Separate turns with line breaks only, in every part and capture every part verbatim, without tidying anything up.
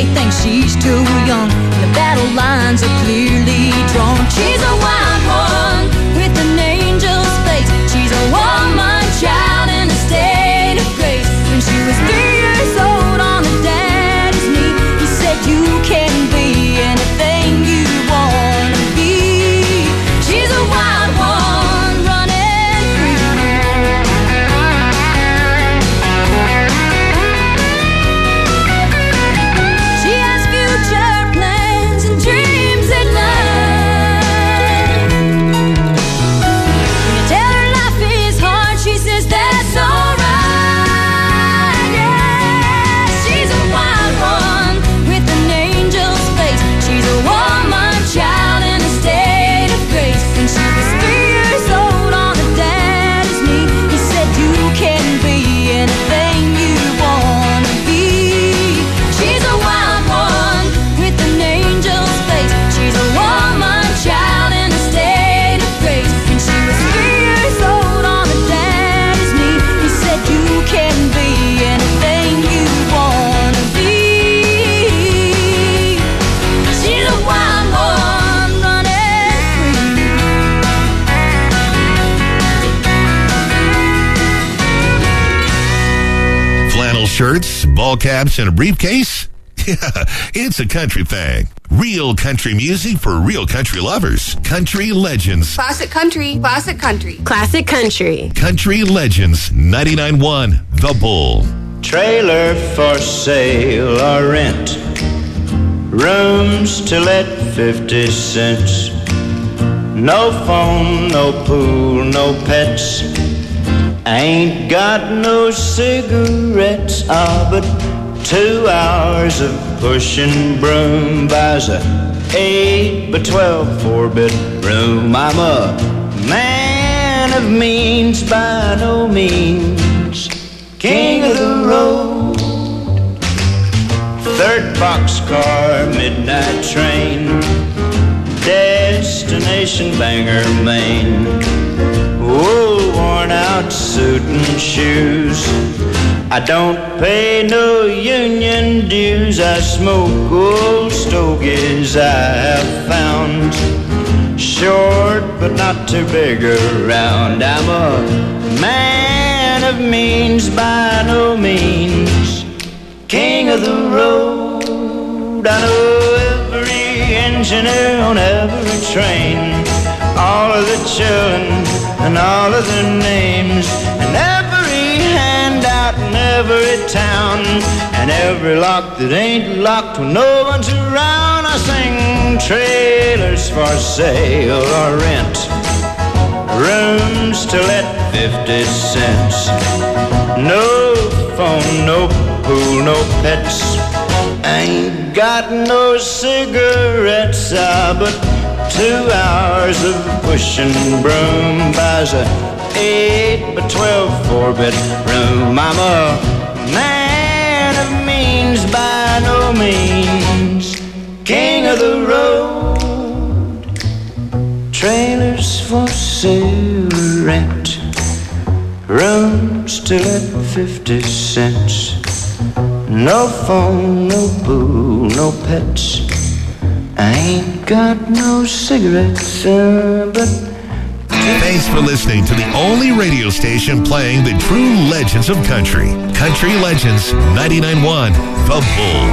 they think she's too young. The battle lines are clearly drawn. She's a wild one with an angel's face. She's a woman child in a state of grace. When she was three years old on her daddy's knee, he said you can be anything you want to be. She's a wild one running free. She has future plans and dreams at night. When you tell her life is hard, she says that's alright. Yeah, she's a wild one with an angel's face. She's a woman child in a state of grace. When she was three years old on her daddy's knee, he said you can be anything you want to be. She's a wild one with an angel's face. She's a woman child in a state of grace. When she was three years old on her daddy's knee, he said you can be anything you want to be. She's a wild one running free.
Flannel shirts, ball caps, and a briefcase? Yeah, it's a country thing. Real country music for real country lovers. Country Legends.
Classic country, classic country.
Classic country.
Country Legends ninety-nine point one The Bull.
Trailer for sale or rent. Rooms to let fifty cents. No phone, no pool, no pets. Ain't got no cigarettes. Ah, but two hours of pushing broom buys a eight by twelve four-bedroom. I'm a man of means by no means. King of the road. Third boxcar, midnight train. Destination Bangor, Maine. Wool worn out suit and shoes. I don't pay no union dues. I smoke old stogies I have found. Short but not too big around. I'm a man of means by no means. King of the road. I know every engineer on every train. All of the children and all of their names. And every handout in every town. And every lock that ain't locked when no one's around. I sing trailers for sale or rent. Rooms to let fifty cents. No phone, no pool, no pets. Ain't got no cigarettes, ah, but two hours of pushing broom buys a eight by twelve four-bedroom. I'm a man of means by no means. King of the road. Trailers for sale or rent. Rooms to let fifty cents. No phone, no pool, no pets. I ain't got no cigarettes, uh, but...
Thanks for listening to the only radio station playing the true legends of country. Country Legends ninety-nine point one The Bull.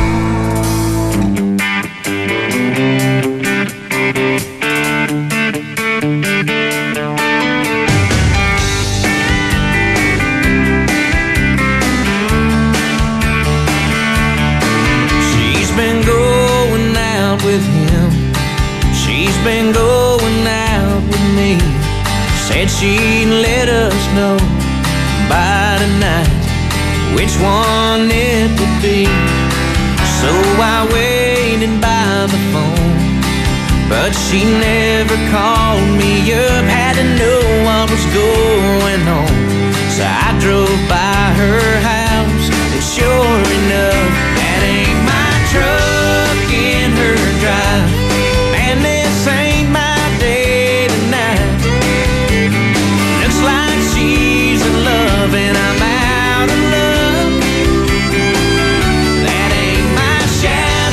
With him, she's been going out with me. Said she'd let us know by tonight which one it would be. So I waited by the phone, but she never called me up. Had to know what was going on, so I drove by her house, and sure enough, that ain't my truck in her drive. And this ain't my day tonight. Looks like she's in love and I'm out of love. That ain't my shadow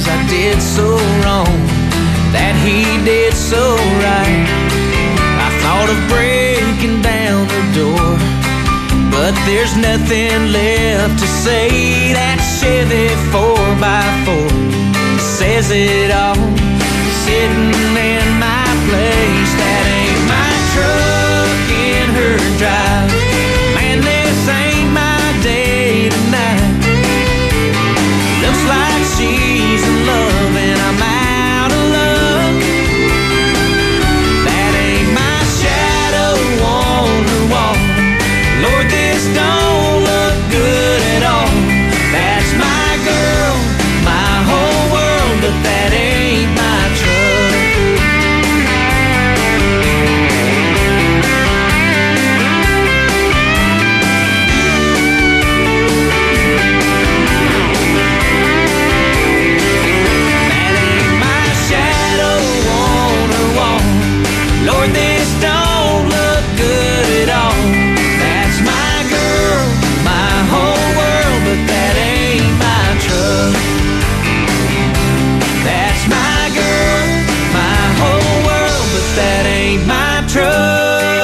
was I did so wrong, that he did so right. I thought of breaking down the door, but there's nothing left to say. That Chevy four by four says it all, sitting in my place. That ain't my truck in her drive. Man, this ain't my day tonight. Looks like she's in love and I'm out of luck. That ain't my shadow on the wall. Lord, this don't look good at all. That's my girl, my whole world, but that ain't my truck. That ain't my shadow on the wall. Lord, this don't look good at all. That's my girl, my whole world, but that ain't my truck. That's my girl, my whole world, but that ain't my truck.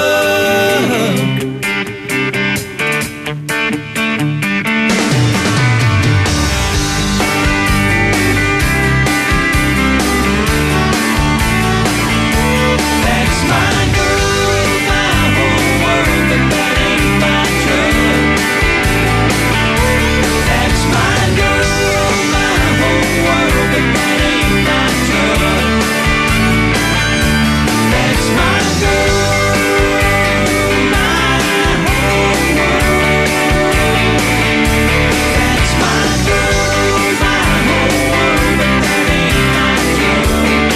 That's my girl, my whole world, but that ain't my truck. That's my girl, my whole world, but that ain't my truck. That's my girl, my whole world. That's my girl, my whole world, but that ain't my truck.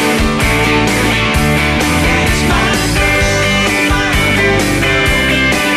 That's my girl, my whole world, but that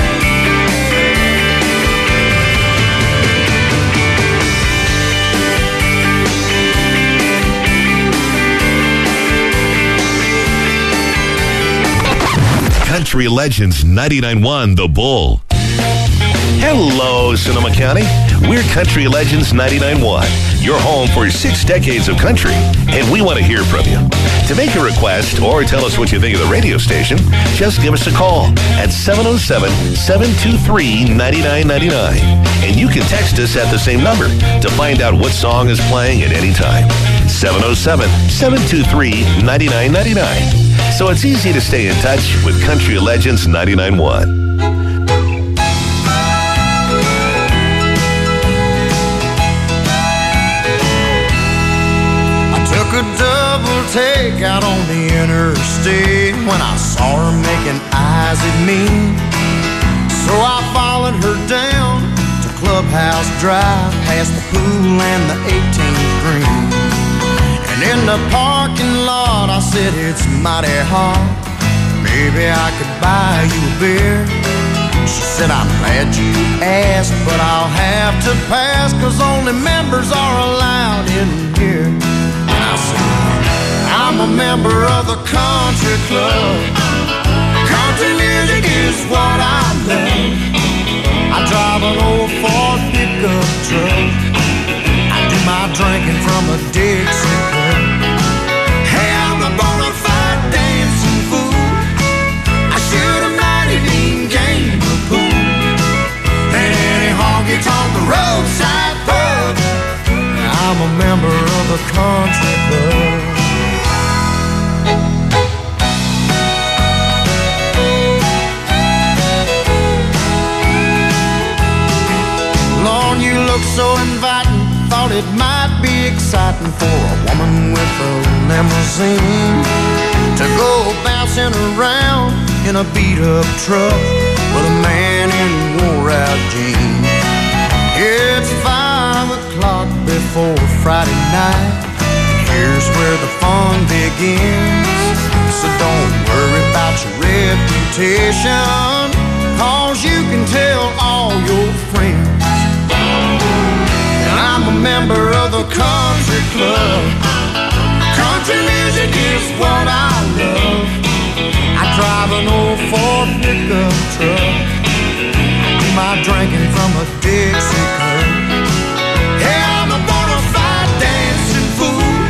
Country Legends ninety-nine point one The Bull. Hello, Sonoma County. We're Country Legends ninety-nine point one, your home for six decades of country, and we want to hear from you. To make a request or tell us what you think of the radio station, just give us a call at seven oh seven, seven two three, nine nine nine nine. And you can text us at the same number to find out what song is playing at any time. seven oh seven, seven two three, nine nine nine nine. So it's easy to stay in touch with Country Legends ninety-nine point one.
I took a double take out on the interstate when I saw her making eyes at me. So I followed her down to Clubhouse Drive, past the pool and the eighteenth green. And in the parking lot I said, it's mighty hot, maybe I could buy you a beer. She said, I'm glad you asked, but I'll have to pass, 'cause only members are allowed in here. And I said, I'm a member of the country club. Country music is what I love. I drive an old Ford pickup truck. I do my drinking from a Dixie cup. Hey, I'm a bona fide dancing fool. I shoot a mighty mean game of pool. And any honky-tonk roadside pub, I'm a member of the country club. Lord, you look so inviting. Thought it might be exciting for a woman with a limousine to go bouncing around in a beat-up truck with a man in wore-out jeans. It's five o'clock before Friday night. Here's where the fun begins. So don't worry about your reputation, 'cause you can tell all your friends. And I'm a member of the country club. Country music is what I love. I drive an old Ford pickup truck. I do my drinking from a Dixie cup. Hey, I'm a bona fide dancing fool.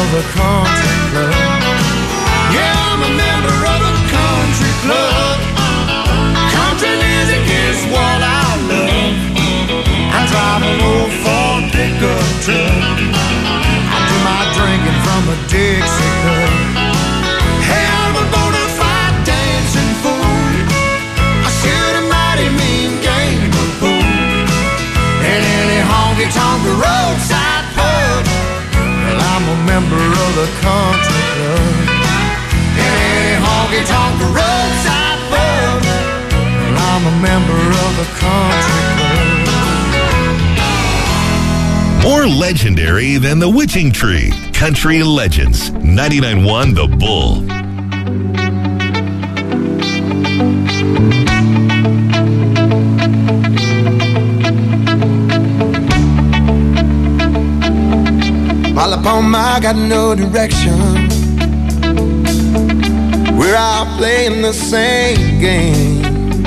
the country club. Yeah, I'm a member of the country club. Country music is what I love. I drive an old Ford pickup truck. I do my drinking from a Dixie cup. Hey, I'm a bona fide dancing fool. I shoot a mighty mean game of pool. In any honky-tonk roadside pub. Well, I'm a member of the country club. In any honky-tonk roadside pub. Well, I'm a member of the country club.
More legendary than the Witching Tree. Country Legends. ninety-nine point one The Bull.
All upon my got no direction. We're all playing the same game.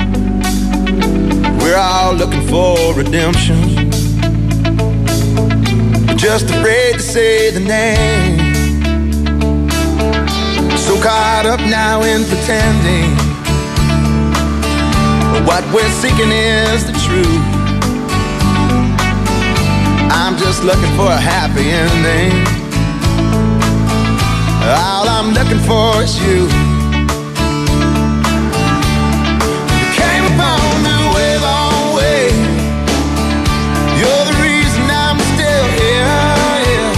We're all looking for redemption. We're just afraid to say the name. So caught up now in pretending. But what we're seeking is the truth. I'm just looking for a happy ending. All I'm looking for is you. You came upon me way, long way. You're the reason I'm still here, yeah.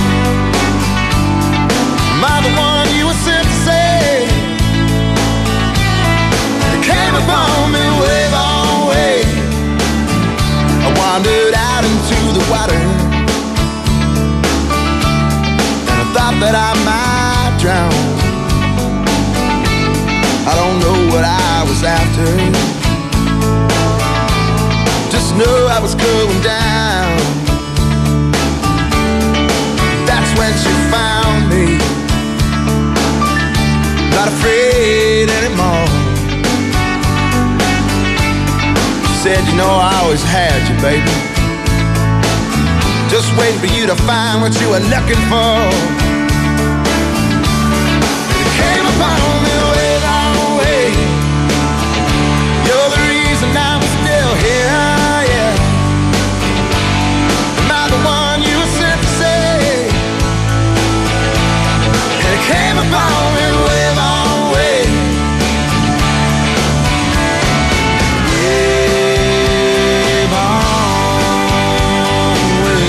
Am I the one you were sent to save? You came upon me way, long way. I wandered out into the water. Thought that I might drown. I don't know what I was after. Just know I was going down. That's when she found me. Not afraid anymore. She said, you know I always had you, baby. Just waiting for you to find what you were looking for. You came upon me way, long way. You're the reason I'm still here, yeah. Am I the one you were sent to save? And you came upon me way, long way. Way, long way.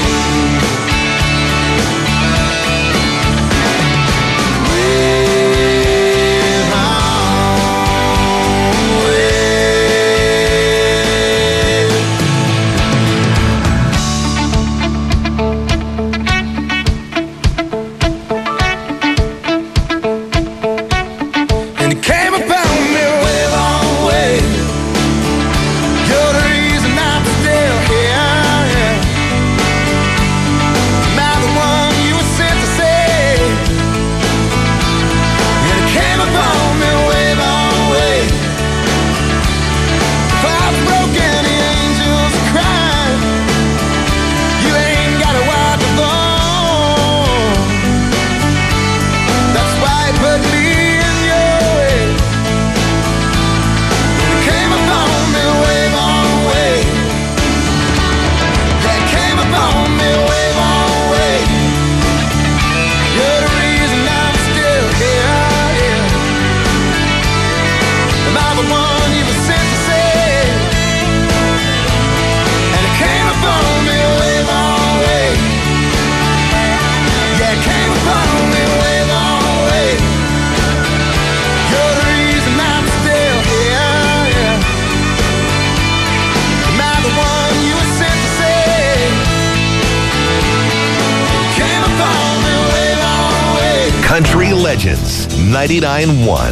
Country Legends, ninety-nine point one.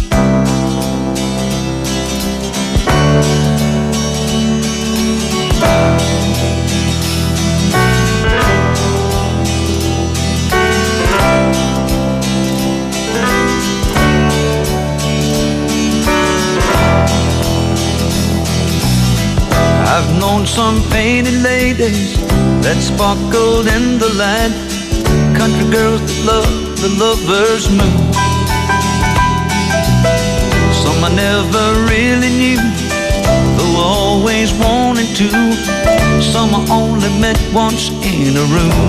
I've known some painted ladies that sparkled in the light, country girls that love a lover's mood. Some I never really knew, though I always wanted to. Some I only met once in a room.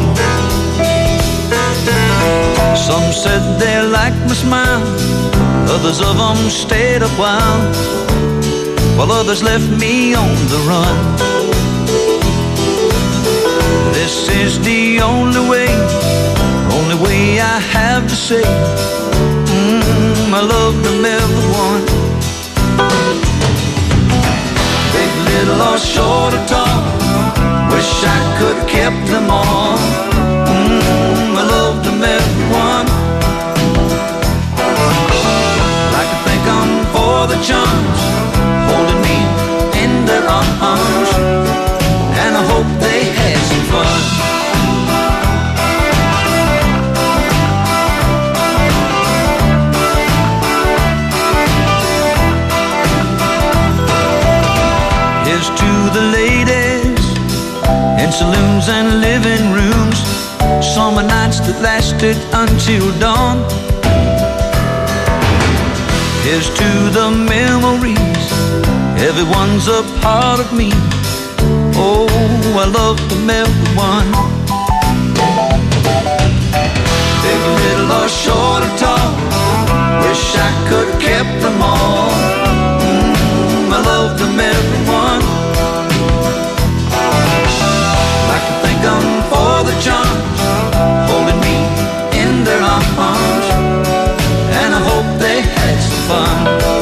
Some said they liked my smile, others of them stayed a while, while others left me on the run. This is the only way, only way I have to say, mm, I love them everyone. Big, little, or short or tall, wish I could have kept them all. Mm, I love them everyone. Like to thank them for the charms, holding me in their arms, and I hope they had some fun. Here's to the ladies in saloons and living rooms, summer nights that lasted until dawn. Here's to the memories, everyone's a part of me. Oh, I love them everyone. Big, little, or short or tall, wish I could have kept them all. Mm, I love them everyone. Like to thank them for the charms, holding me in their arms, and I hope they had some fun.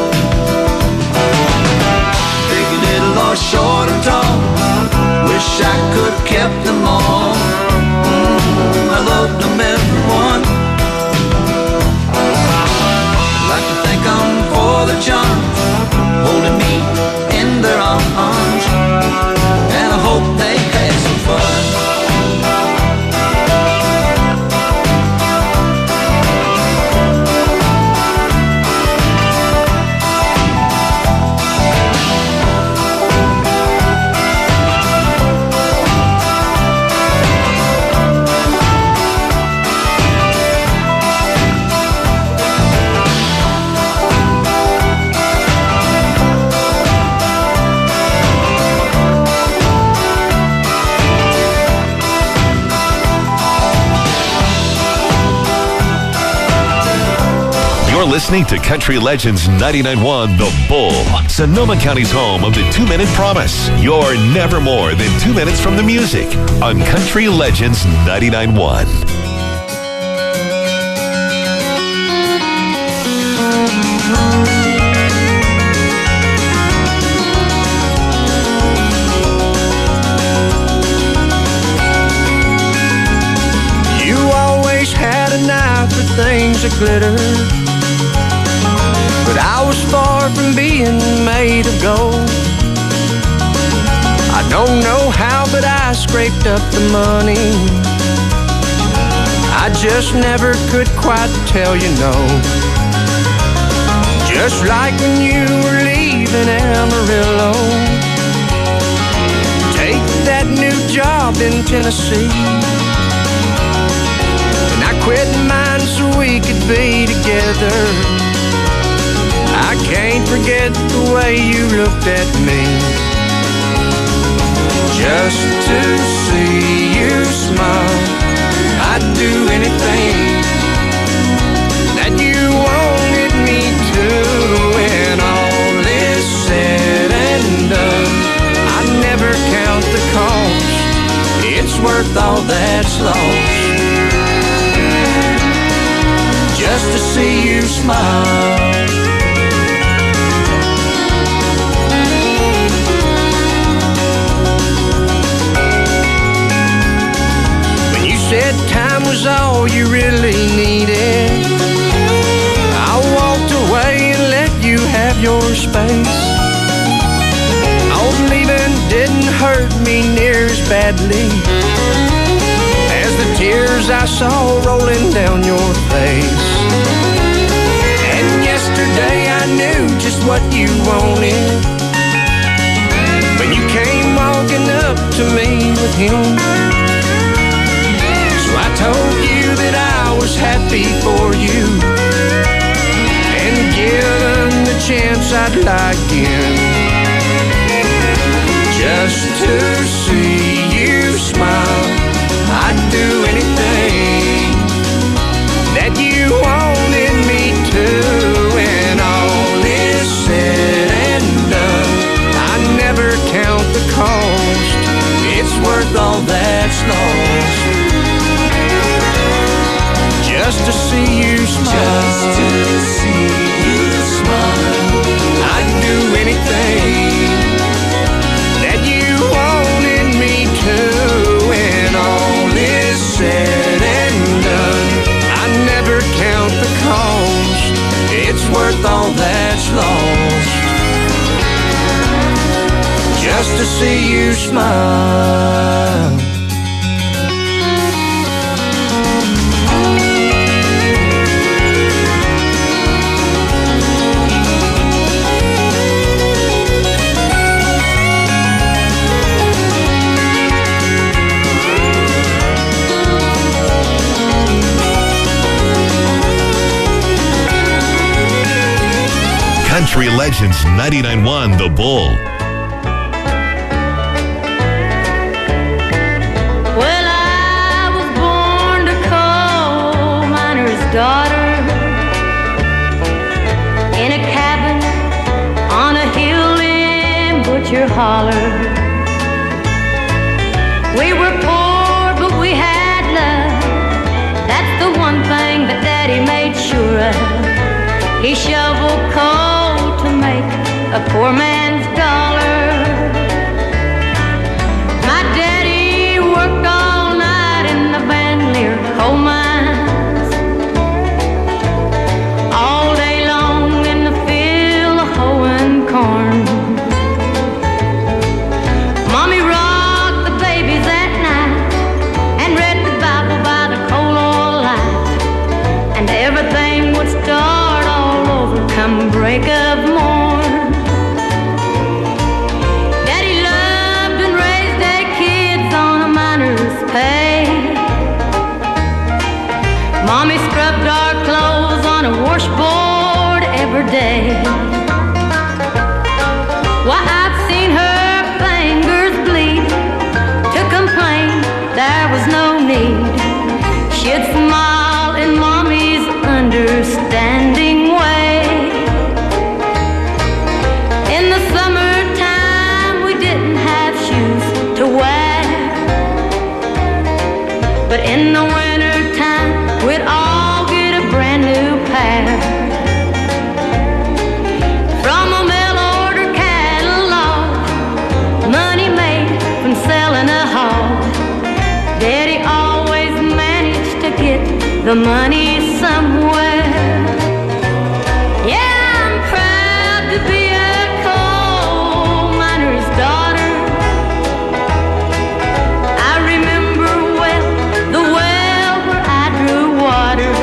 Big, little, or short or tall, wish I could have kept them all. Mm, I loved them everyone. Like to thank them for the charms, holding me in their arms, and I hope they had some fun.
You're listening to Country Legends ninety-nine point one The Bull, Sonoma County's home of the two-minute promise. You're never more than two minutes from the music on Country Legends ninety-nine point one.
You always had an eye for things that glitter, but I was far from being made of gold. I don't know how, but I scraped up the money. I just never could quite tell you no. Just like when you were leaving Amarillo, take that new job in Tennessee, and I quit mine so we could be together. I can't forget the way you looked at me. Just to see you smile, I'd do anything that you wanted me to. When all is said and done, I'd never count the cost. It's worth all that's lost, just to see you smile. Said time was all you really needed, I walked away and let you have your space. Oh, leaving didn't hurt me near as badly as the tears I saw rolling down your face. And yesterday I knew just what you wanted when you came walking up to me with him. I told you that I was happy for you. And given the chance, I'd like in just to see you smile. I'd do anything that you wanted me to. When all is said and done, I never count the cost. It's worth all that's lost just to see you smile. Just to see you smile. I'd do anything that you wanted me to. When all is said and done, I never count the cost. It's worth all that's lost just to see you smile.
Country Legends ninety-nine point one The Bull.
Well, I was born a coal miner's daughter in a cabin on a hill in Butcher Holler. We were poor, but we had love. That's the one thing that Daddy made sure of. He shoveled coal to make a poor man's dollar. My daddy worked all night in the Van Leer coal mines, all day long in the field hoeing corn. Mommy rocked the babies at night and read the Bible by the coal oil light, and everything would start all over come break of morn. Daddy loved and raised their kids on a miner's pay. Mommy scrubbed our clothes on a washboard every day. Why, I've seen her fingers bleed to complain there was no need. She'd smile in Mommy's understanding way. In the summertime we didn't have shoes to wear, but in the wintertime we'd all get a brand new pair. From a mail order catalog, money made from selling a hog, Daddy always managed to get the money somewhere. Yeah, I'm proud to be a coal miner's daughter. I remember well the well where I drew water.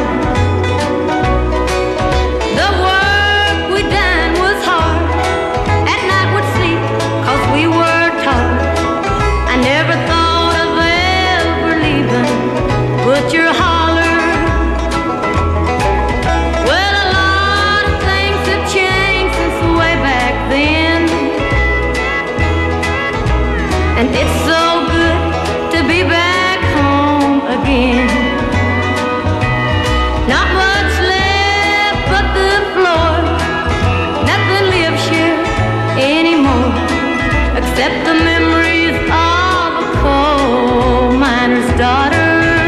The work we done was hard. At night we'd sleep 'cause we were taught. I never thought of ever leaving Butcher Holler. Well, a lot of things have changed since way back then, and it's so good to be back home again. Not much left but the floor. Nothing lives here anymore except the memories of a coal miner's daughter.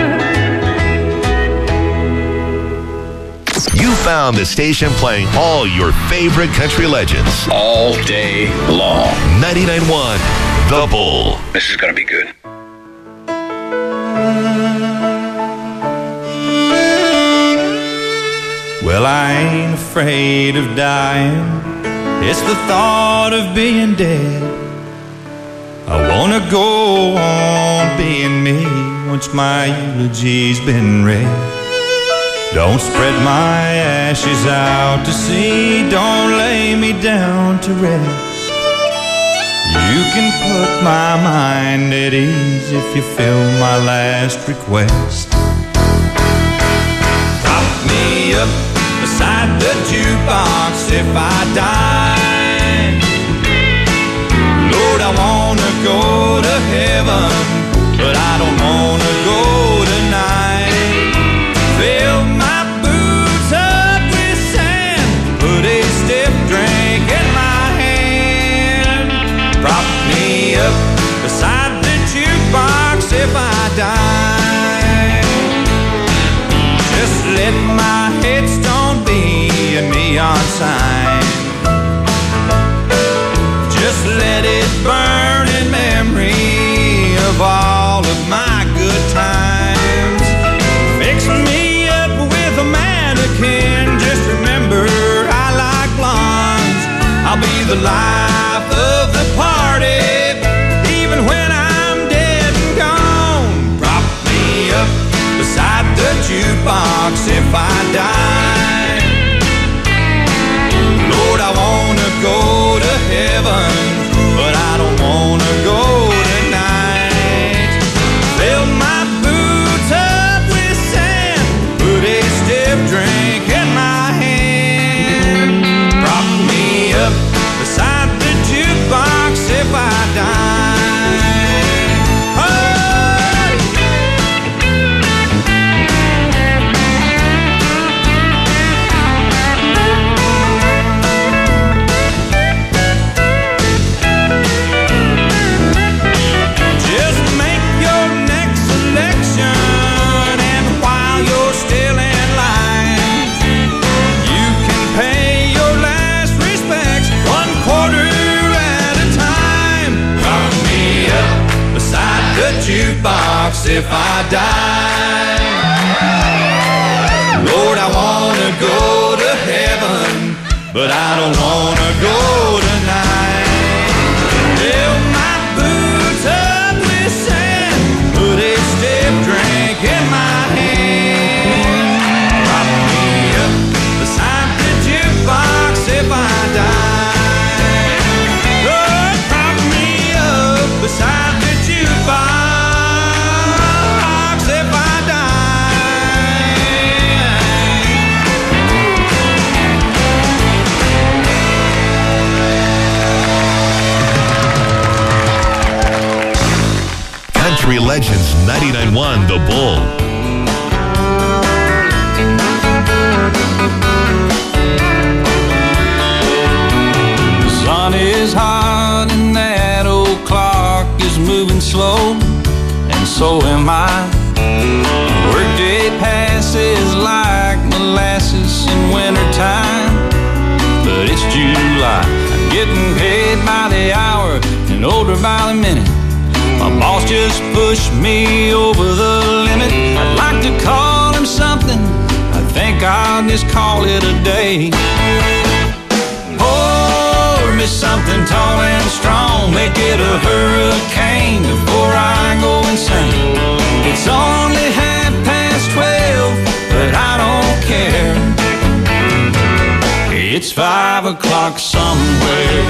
You found the station playing all your favorite country legends.
All day long.
ninety-nine point one The Bull.
This is gonna be good.
Well, I ain't afraid of dying. It's the thought of being dead. I wanna go on being me once my eulogy's been read. Don't spread my ashes out to sea. Don't lay me down to rest. You can put my mind at ease if you fill my last request. Drop me up beside the jukebox if I die. Lord, I wanna go to heaven, but I don't wanna go tonight. Fill my boots up with sand, put a stiff drink in my hand. Prop me up beside the jukebox if I die. Just let my headstone be a neon sign. Just let it burn in memory of all of my good times. Fix me up with a mannequin. Just remember I like blondes. I'll be the life of the party, even when I'm dead and gone. Prop me up beside the jukebox if I die. Lord, I wanna go to heaven, but I don't wanna go tonight. Fill my boots up with sand, put a stiff drink in my hand. Prop me up beside the jukebox if I die. Oh! Just make your next selection, and while you're still in line, you can pay your last respects one quarter at a time. Prop me up beside the jukebox if I die. Lord, I wanna go to heaven, but I don't wanna go tonight. Fill my boots up with sand, put a stiff drink in my hand. Prop me up beside the jukebox if I die. Lord, prop me up beside the jukebox if I die.
Country Legends ninety-nine point one The Bull.
The sun is hot and that old clock is moving slow, and so am I. Workday passes like molasses in wintertime, but it's July. I'm getting paid by the hour and older by the minute. My boss just pushed me over the limit. I'd like to call him something, I think I'll just call it a day. Pour me something tall and strong, make it a hurricane before I go insane. It's only half past twelve, but I don't care. It's five o'clock somewhere.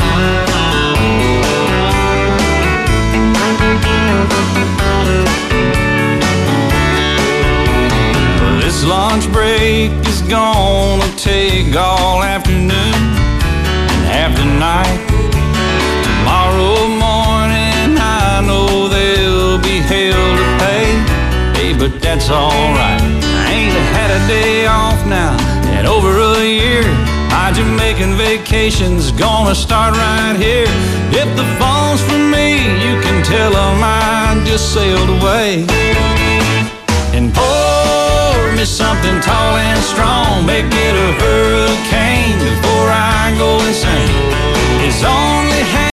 This lunch break is gonna take all afternoon and half the night. Tomorrow morning I know there'll be hell to pay. Hey, but that's alright. I ain't had a day off now in over a year. My Jamaican vacation's gonna start right here. If the phone's for me, you can tell them I just sailed away. And pour me something tall and strong, make it a hurricane before I go insane. It's only